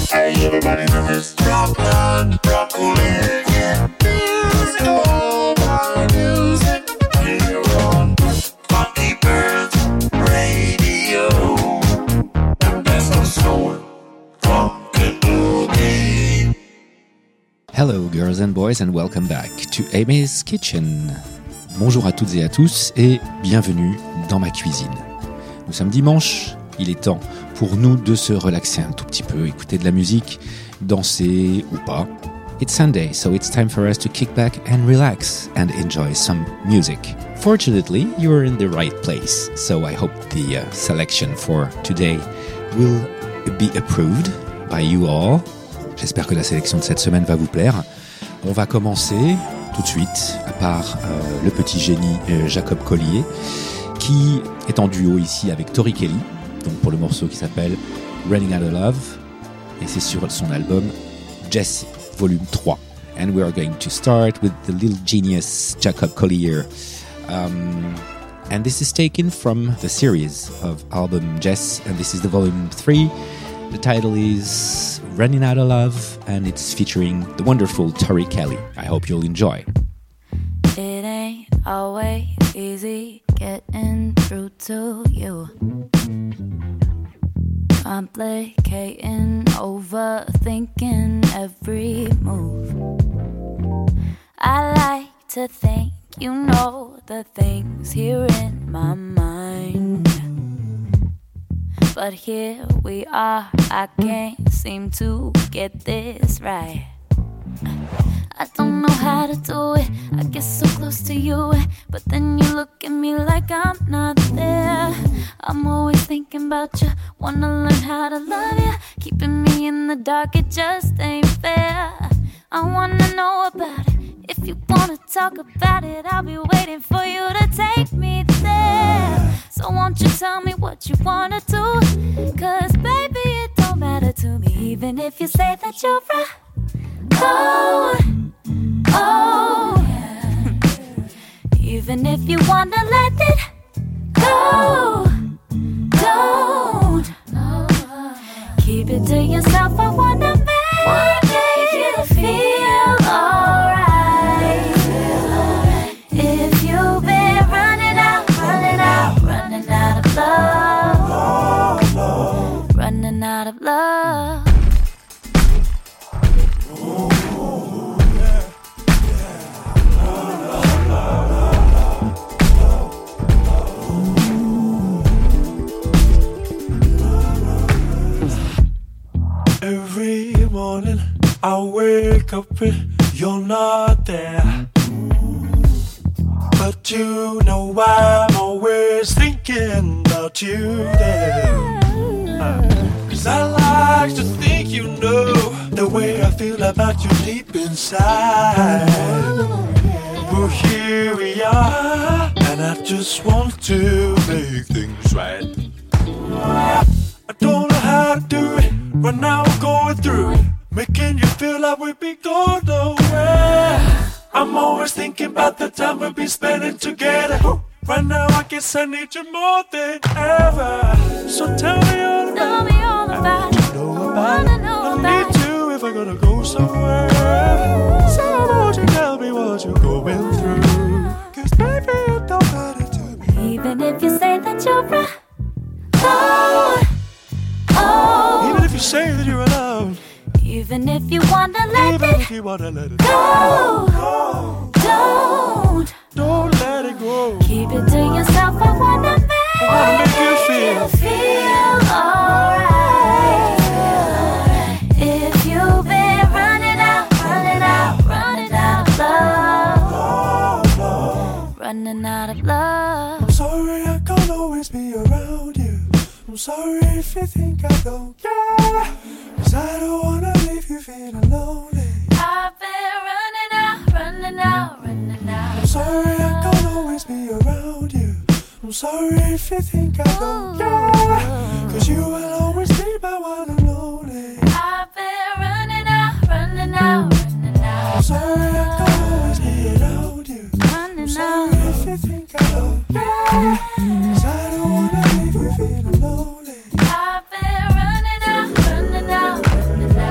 Hey, everybody know it's Rockland, Broccoli, yeah. Music, all my music, here on Funky Pearls Radio. The best of soul, funk and boogie. Hello girls and boys and welcome back to Amy's Kitchen. Bonjour à toutes et à tous et bienvenue dans ma cuisine. Nous sommes dimanche, il est temps pour nous de se relaxer un tout petit peu, écouter de la musique, danser ou pas. It's Sunday, so it's time for us to kick back and relax and enjoy some music. Fortunately, you're in the right place, so I hope the selection for today will be approved by you all. J'espère que la sélection de cette semaine va vous plaire. On va commencer tout de suite par le petit génie Jacob Collier, qui est en duo ici avec Tori Kelly, donc pour le morceau qui s'appelle Running Out of Love, et c'est sur son album Jesse Volume 3. And we are going to start with the little genius Jacob Collier. And this is taken from the series of album Jess, and this is the Volume 3. The title is Running Out of Love, and it's featuring the wonderful Tori Kelly. I hope you'll enjoy. It ain't always easy getting through to you. Complicating, overthinking every move. I like to think you know the things here in my mind. But here we are, I can't seem to get this right. I don't know how to do it, I get so close to you, but then you look at me like I'm not there. I'm always thinking about you, wanna learn how to love you. Keeping me in the dark, it just ain't fair. I wanna know about it, if you wanna talk about it, I'll be waiting for you to take me there. So won't you tell me what you wanna do? Cause baby it don't matter to me, even if you say that you're right. Oh, yeah. Even if you wanna let it go, don't keep it to yourself. I wanna make you feel alright. If you've been running out of love, running out of love. Every morning I wake up and you're not there. But you know I'm always thinking about you there. Cause I like to think you know the way I feel about you deep inside. Well, here we are, and I just want to make things right. I don't know how to do it, but now I'm going through it, making you feel like we'll be going nowhere. I'm always thinking about the time we'll be spending together. Right now I guess I need you more than ever. So tell me all about it. I need to know about it. I need you if I'm gonna go somewhere. So won't you tell me what you're going through? Cause baby it don't matter to me, even if you say that you're right. Even if you say that you're alone, even if you wanna let it go, don't let it go. Keep it to yourself. I wanna make you feel alright. If you've been running out of love, running out of love. I'm sorry I can't always be around you. I'm sorry if you think I don't care, cause I don't wanna leave you feeling lonely. I've been running out. I'm sorry I can't always be around you. I'm sorry if you think I don't care, cause you will always be my one and only. I've been running out. I'm sorry I can't always be around you. I'm sorry if you think I don't care, cause I don't wanna leave you feeling lonely. I've been running out.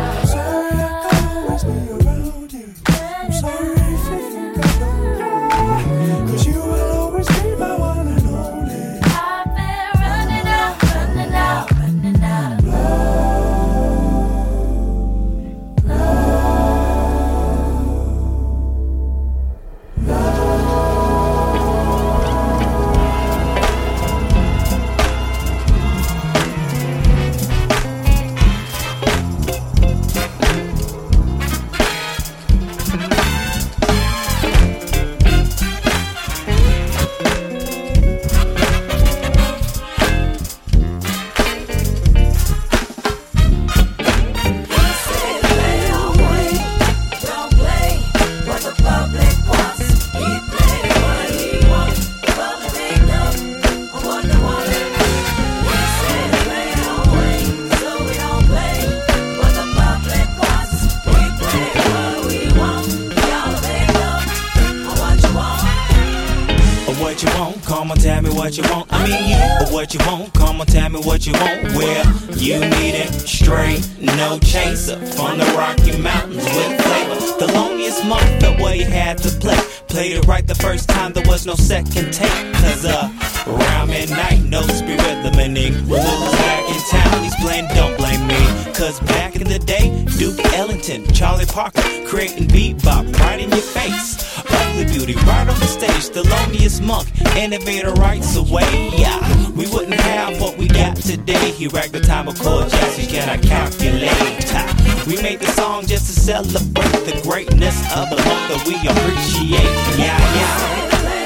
what you want. I mean you or what you want. Come on, tell me what you want. Well, you need it straight, no chaser. From the Rocky Mountains with flavor. The loneliest month that we had to play. Played it right the first time, there was no second take. Cause around midnight, no spirit limiting. When Lil was back in town, he's playing Don't Blame Me. Cause back in the day, Duke Ellington, Charlie Parker, creating bebop right in your face. Ugly beauty right on the stage, the loneliest monk, innovator rights away. Yeah, we wouldn't have what we got today. He racked the time of chord jazz, you cannot calculate. We made the song just to celebrate the greatness of the monk that we appreciate. Yeah, yeah.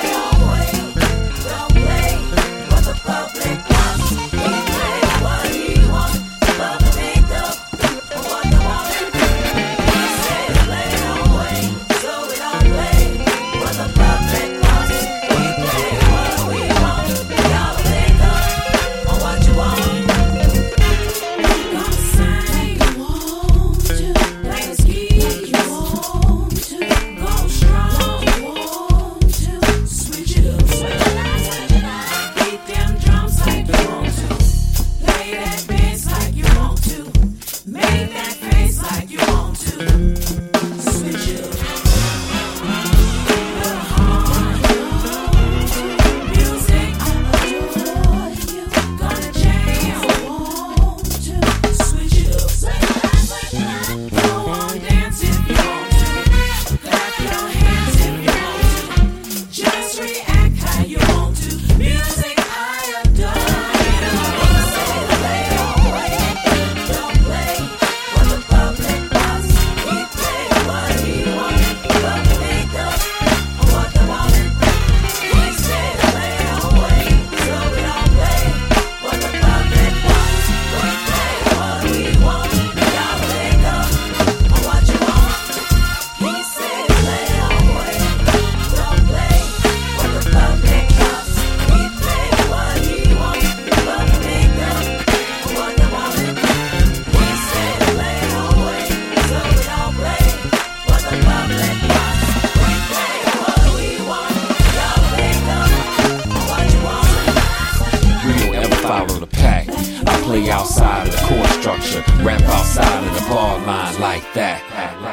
Outside of the core structure, rap outside of the bar line like that.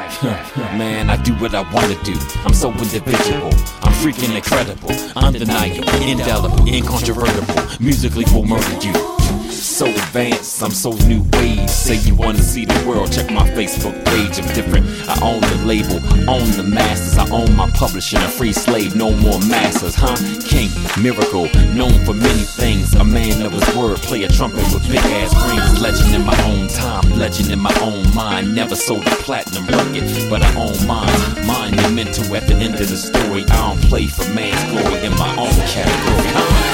Man, I do what I wanna do. I'm so individual, I'm freaking incredible, undeniable, indelible, incontrovertible. Musically will murder you. So advanced, I'm so new age. Say you wanna see the world, check my Facebook page. I'm different, I own the label, own the masters. I own my publishing, a free slave, no more masters, huh? King, miracle, known for many things. A man of his word, play a trumpet with big ass rings. Legend in my own time, legend in my own mind. Never sold a platinum record, but I own mine. Monumental at the end of the story. I don't play for man's glory in my own category, huh?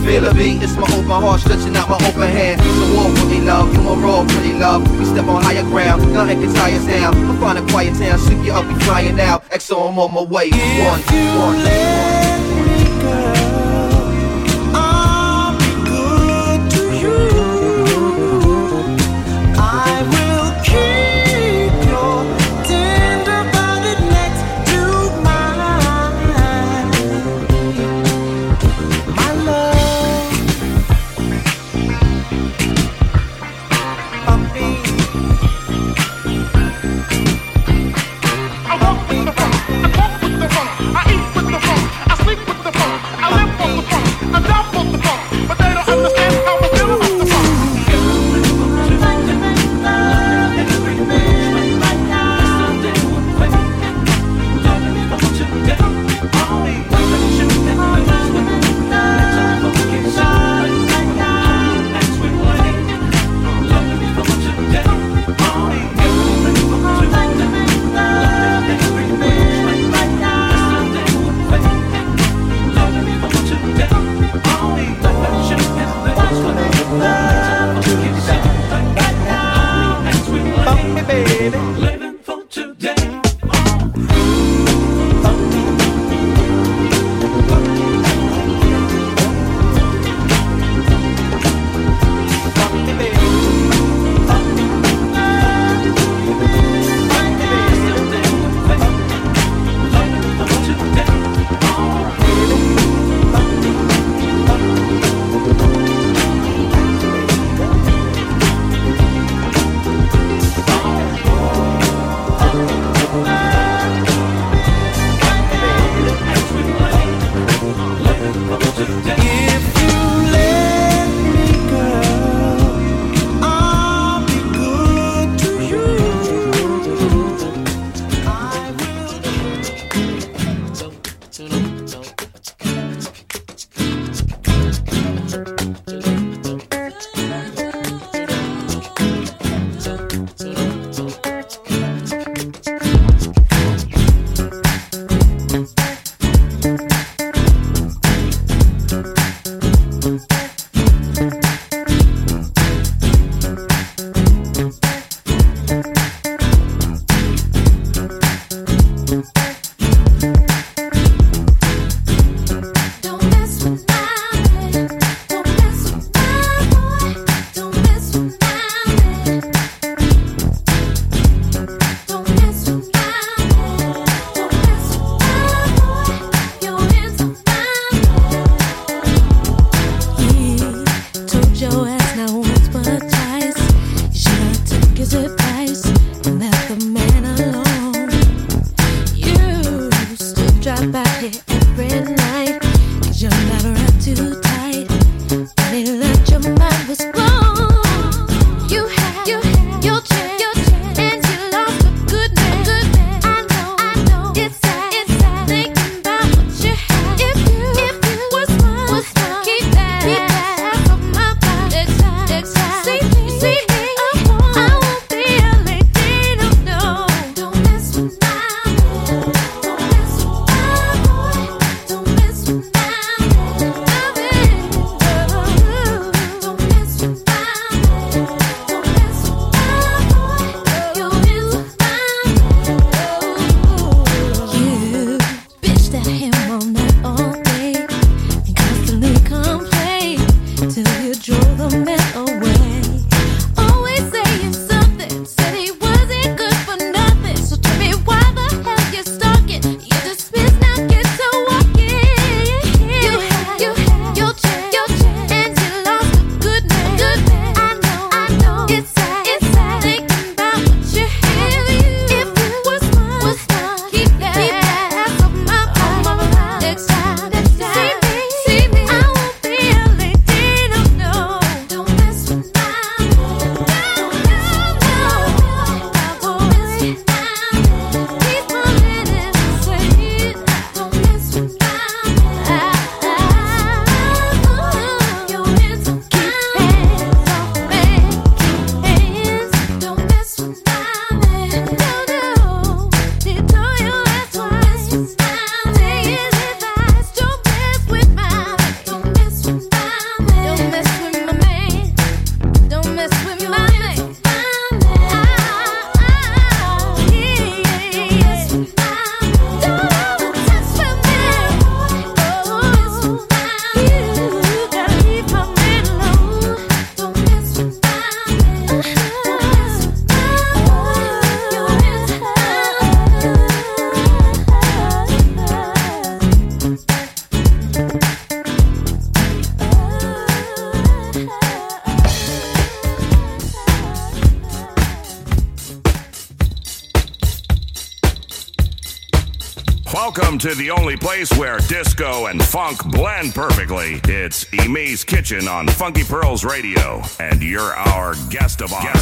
feel a beat, it's my open heart stretching out my open hand. So walk with me, love, you my raw, pretty love. We step on higher ground, nothing can tie us down. I'm find a quiet town, sweep you up, we flying now. XO, I'm on my way. One, one. Let me go. I'll be good to you. I will keep your tender body next to mine. My love, puppy. I walk with the funk, I talk with the funk, I eat with the funk, I sleep with the funk, I live on the funk, I die on the funk, but they don't understand how I feel about the funk. Living for today. Welcome to the only place where disco and funk blend perfectly. It's Amy's Kitchen on Funky Pearls Radio, and you're our guest of honor.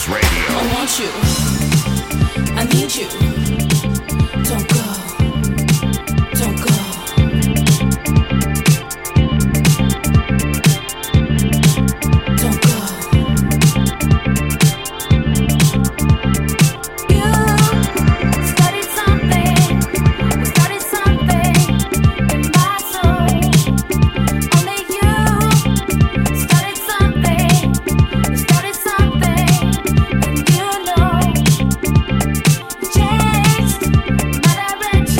Pearls Radio. I want you. I need you. Don't go. Don't go. Don't go. You started something in my soul. Only you started something, and you know, changed my direction.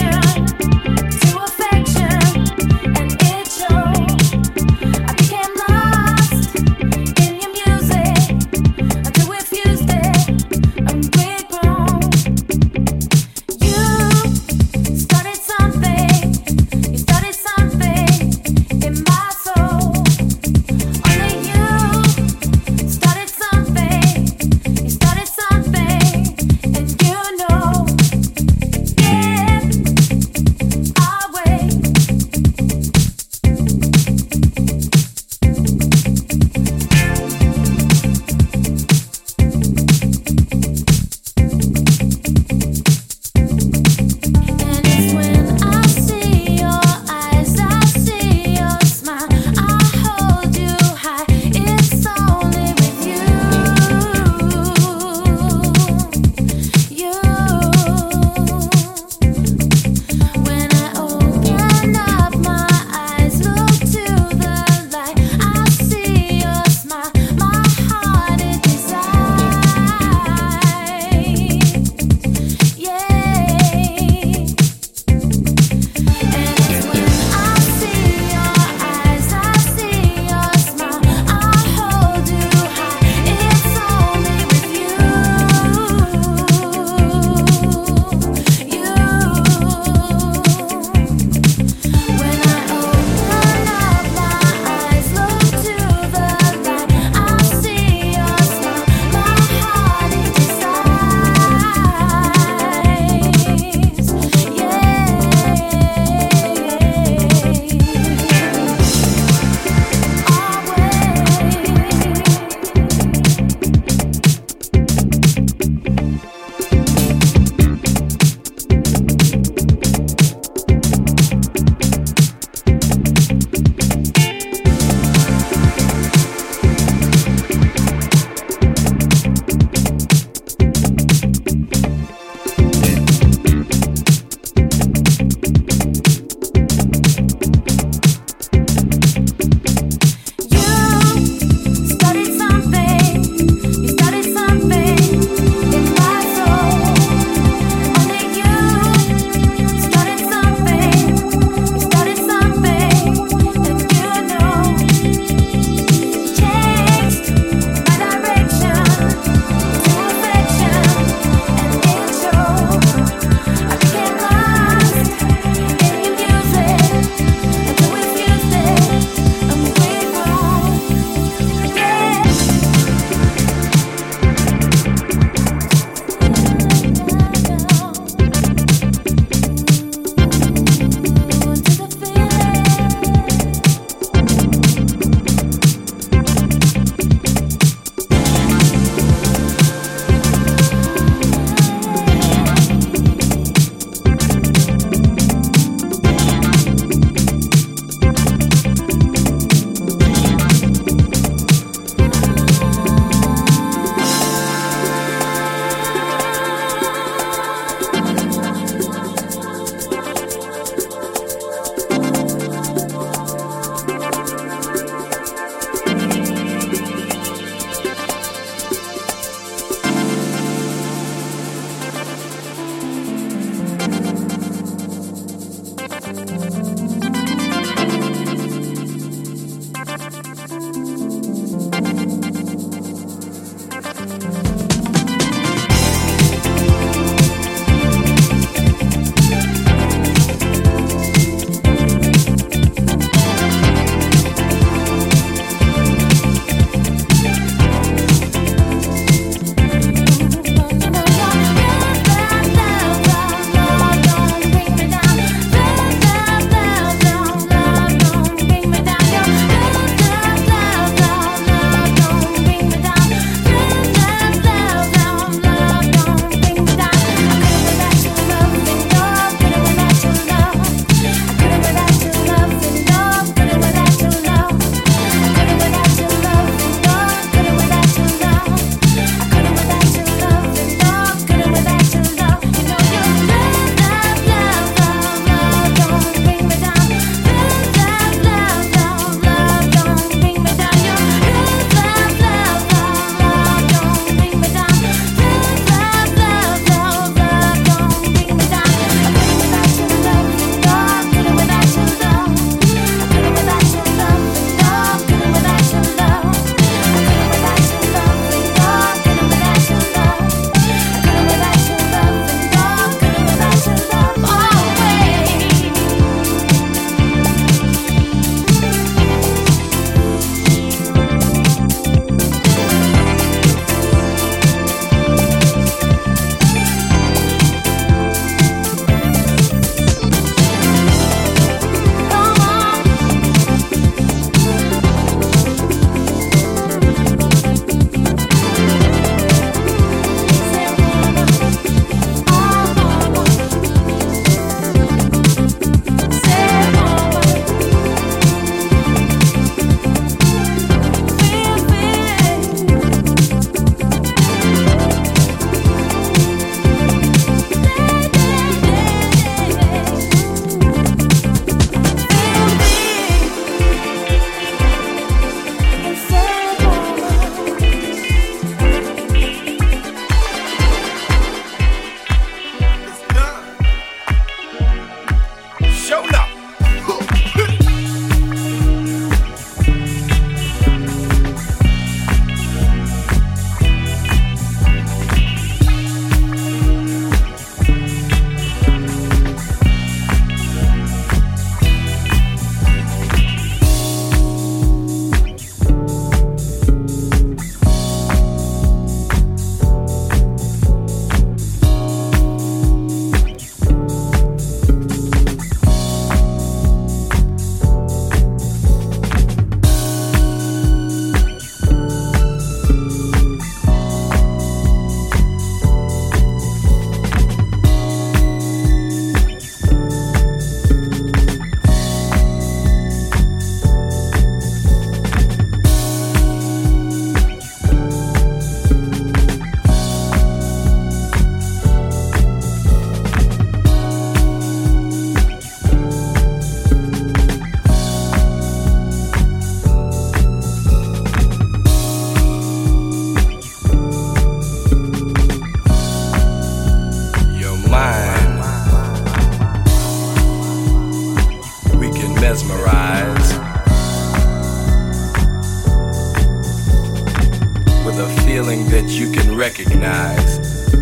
nice.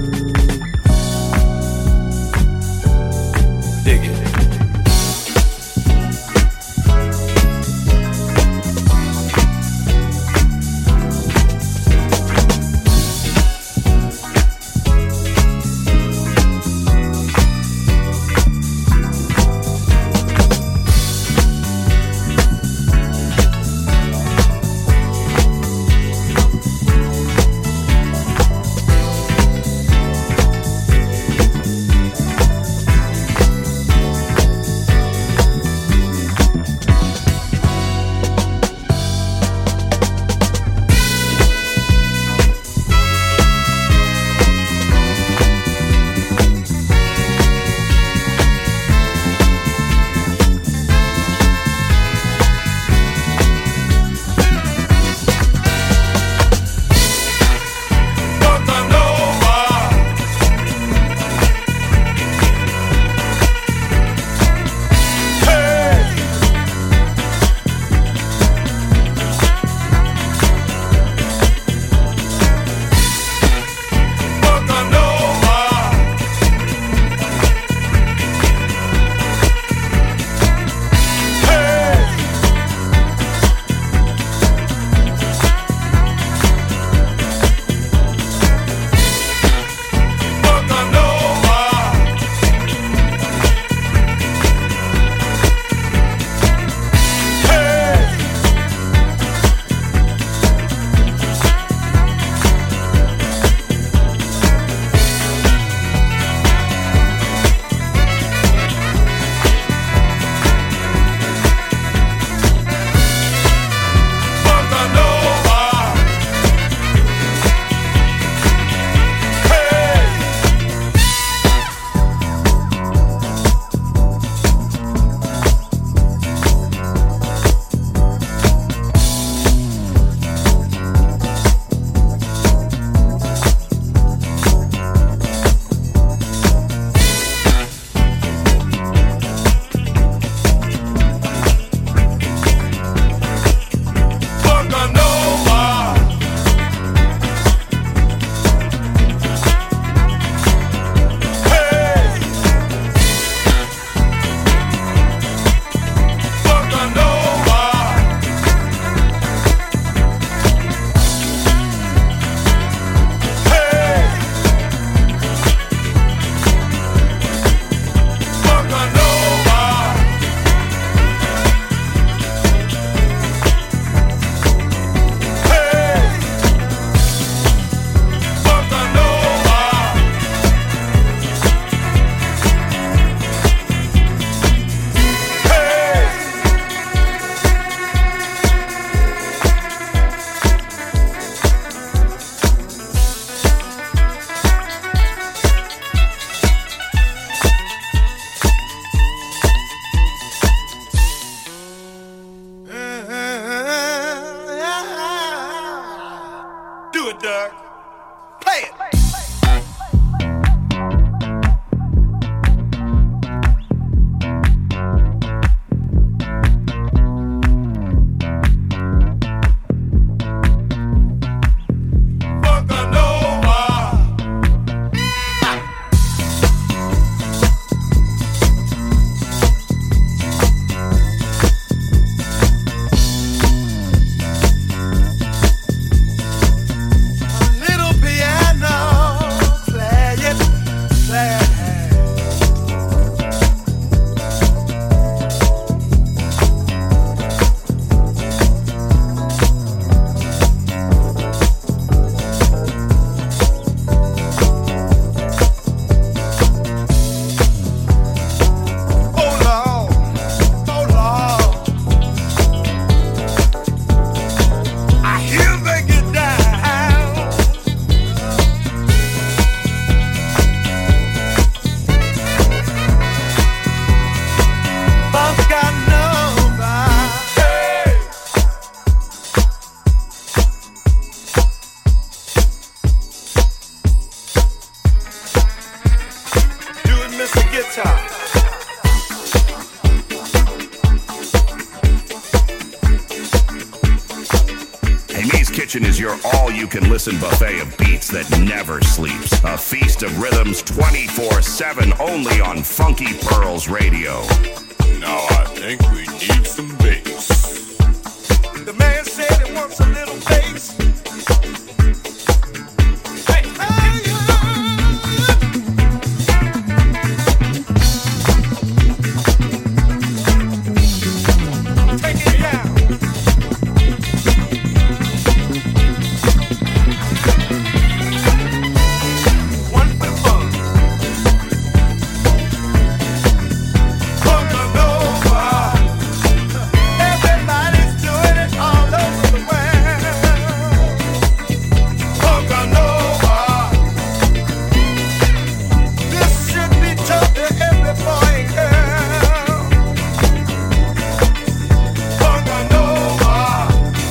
Dig it. your all-you-can-listen buffet of beats that never sleeps. A feast of rhythms 24/7 only on Funky Pearls Radio. Now I think we need some bass. The man said he wants a little bass. Hey, hey, take it down. One for the fun. Everybody's doing it all over the world. Funkanova. This should be told to every boy and girl. Funkanova.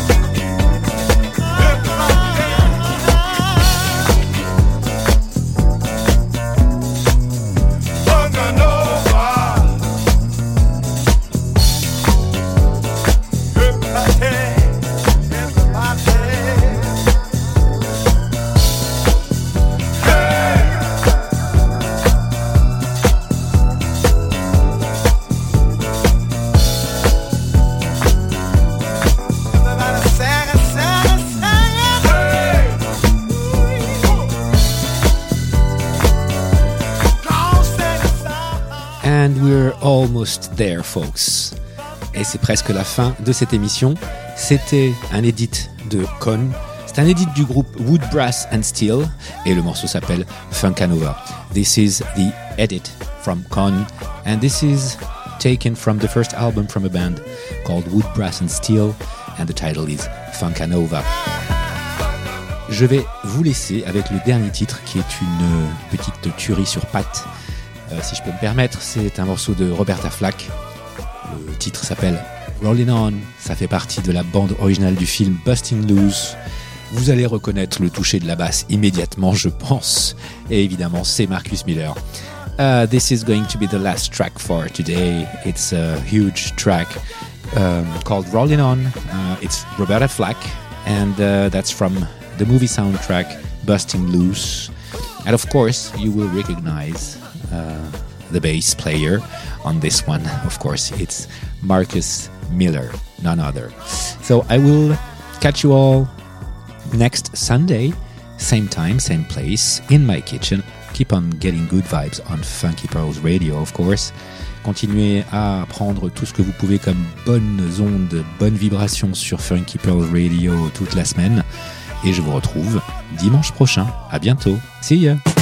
And we're almost there, folks. Et c'est presque la fin de cette émission. C'était un edit de Con. C'est un edit du groupe Wood Brass and Steel. Et le morceau s'appelle Funkanova. This is the edit from Con. And this is taken from the first album from a band called Wood Brass and Steel. And the title is Funkanova. Je vais vous laisser avec le dernier titre qui est une petite tuerie sur pattes. Si je peux me permettre, c'est un morceau de Roberta Flack. Le titre s'appelle Rollin' On. Ça fait partie de la bande originale du film Bustin' Loose. Vous allez reconnaître le toucher de la basse immédiatement, je pense. Et évidemment, c'est Marcus Miller. This is going to be the last track for today. It's a huge track called Rollin' On. It's Roberta Flack, and that's from the movie soundtrack Bustin' Loose. And of course, you will recognize the bass player on this one. Of course, it's Marcus Miller, none other. So I will catch you all next Sunday, same time, same place, in my kitchen. Keep on getting good vibes on Funky Pearls Radio, of course. Continuez à prendre tout ce que vous pouvez comme bonnes ondes, bonnes vibrations sur Funky Pearls Radio toute la semaine. Et je vous retrouve dimanche prochain. À bientôt. See ya!